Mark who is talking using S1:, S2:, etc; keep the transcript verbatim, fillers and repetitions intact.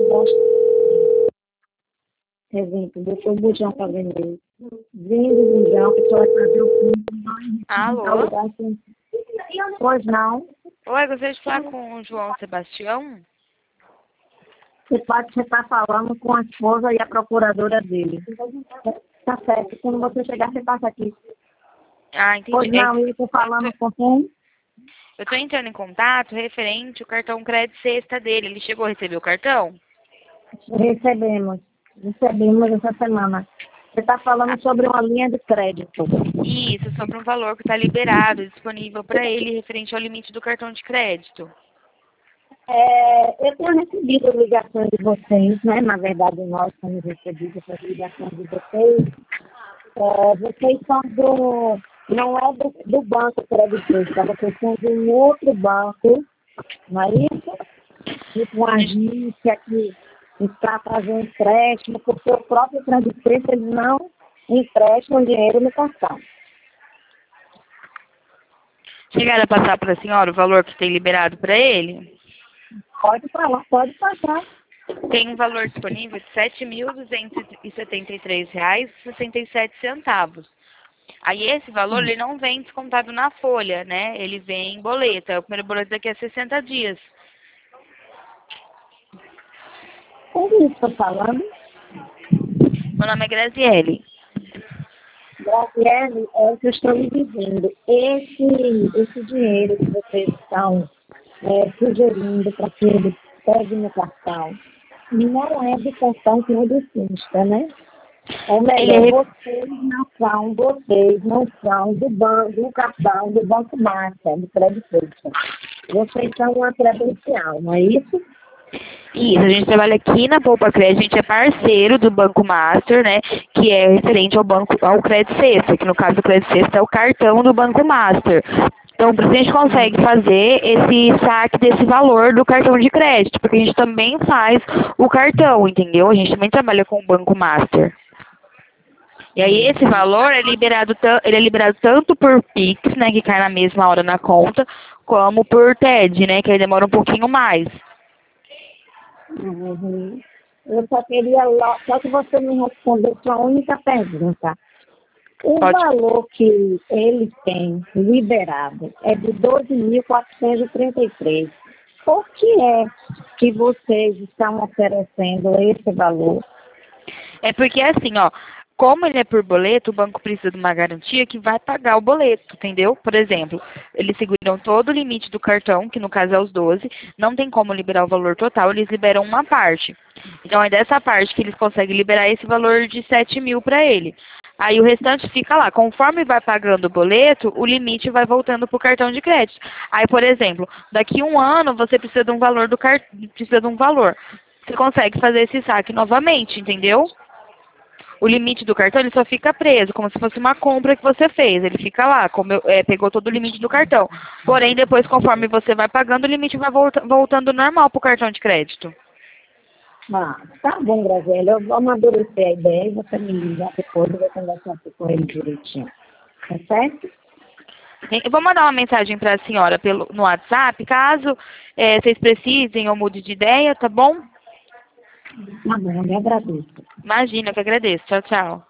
S1: Exemplo, botou o bujão para vender. Vende o bujão, a pessoa vai fazer o fundo.
S2: Alô?
S1: Pois não.
S2: Oi, gostaria de falar com o João Sebastião?
S1: Você pode estar falando com a esposa e a procuradora dele. Tá certo. Quando você chegar, você passa aqui.
S2: Ah, entendi.
S1: Pois não, eu estou falando com quem?
S2: Eu estou entrando em contato referente ao cartão crédito sexta dele. Ele chegou a receber o cartão?
S1: Recebemos. Recebemos essa semana. Você está falando sobre uma linha de crédito.
S2: Isso, sobre um valor que está liberado, disponível para ele, referente ao limite do cartão de crédito.
S1: É, eu tenho recebido ligações de vocês, né? Na verdade, nós temos recebido essas ligações de vocês. É, vocês são do... Não é do, do banco creditista, vocês são de um outro banco, não é isso? Tipo uma agência que está fazendo empréstimo, porque o próprio creditista eles não emprestam dinheiro no cartão.
S2: Chegaram a passar para a senhora o valor que tem liberado para ele?
S1: Pode falar, pode passar.
S2: Tem um valor disponível de sete mil duzentos e setenta e três reais e sessenta e sete centavos. Aí esse valor ele não vem descontado na folha, né? Ele vem em boleto. É o primeiro boleto daqui a sessenta dias.
S1: Com isso estou falando.
S2: Meu nome é Graziele.
S1: Graziele, é o que eu estou lhe dizendo. Esse, esse dinheiro que vocês estão é, sugerindo para que ele pegue no cartão, não é do cartão creditista, né? Ou melhor,
S2: Ele...
S1: vocês não são, vocês não são do banco, do cartão do Banco Master, do creditista. Vocês são uma credencial, não é isso?
S2: Isso, a gente trabalha aqui na Poupa Crédito, a gente é parceiro do Banco Master, né, que é referente ao banco, ao Crédito Sexta, que no caso do Crédito Sexta é o cartão do Banco Master. Então, por isso a gente consegue fazer esse saque desse valor do cartão de crédito, porque a gente também faz o cartão, entendeu? A gente também trabalha com o Banco Master. E aí esse valor é liberado, ele é liberado tanto por Pix, né, que cai na mesma hora na conta, como por T E D, né, que aí demora um pouquinho mais.
S1: Uhum. Eu só queria, só que você me respondeu sua única pergunta. O
S2: Pode.
S1: valor que ele tem liberado é de doze mil quatrocentos e trinta e três. Por que é que vocês estão oferecendo esse valor?
S2: É porque assim, ó, como ele é por boleto, o banco precisa de uma garantia que vai pagar o boleto, entendeu? Por exemplo, eles seguram todo o limite do cartão, que no caso é os doze, não tem como liberar o valor total, eles liberam uma parte. Então é dessa parte que eles conseguem liberar esse valor de sete mil para ele. Aí o restante fica lá. Conforme vai pagando o boleto, o limite vai voltando para o cartão de crédito. Aí, por exemplo, daqui a um ano você precisa de um valor do cart... precisa de um valor. Você consegue fazer esse saque novamente, entendeu? O limite do cartão ele só fica preso, como se fosse uma compra que você fez. Ele fica lá, como eu, é, pegou todo o limite do cartão. Porém, depois, conforme você vai pagando, o limite vai volta, voltando normal para o cartão de crédito.
S1: Ah, tá bom, Graziela. Eu vou amadurecer a ideia e você me liga depois, eu vou conversar com ele direitinho. Tá certo?
S2: Eu vou mandar uma mensagem para a senhora pelo, no WhatsApp, caso é, vocês precisem ou mude de ideia, tá bom?
S1: Tá bom, eu agradeço.
S2: Imagina, eu que agradeço. Tchau, tchau.